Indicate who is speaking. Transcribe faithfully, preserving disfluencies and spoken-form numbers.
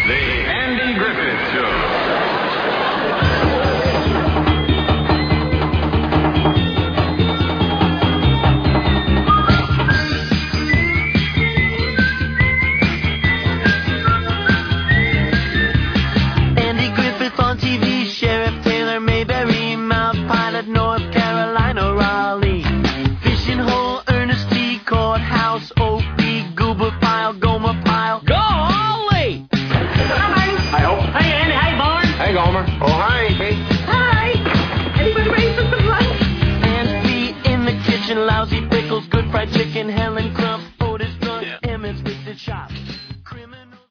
Speaker 1: The Andy Griffith Show.
Speaker 2: Andy Griffith on T V, Sheriff Taylor, Mayberry, Mount Pilot, North Carolina, Raleigh, Fishing Hole, Ernest T, Courthouse, O P, Goober Pile, Gomer Pile. Golly!
Speaker 3: Hi, Hope.
Speaker 4: Hey, Andy. Hey, Barn.
Speaker 1: Hey, Gomer.
Speaker 3: Oh, hi, Pete.
Speaker 4: Hi. Anybody ready for some lunch?
Speaker 2: And Pete in the kitchen, lousy pickles, good fried chicken, Helen Crump, Otis Drunk, Emmett with the chops.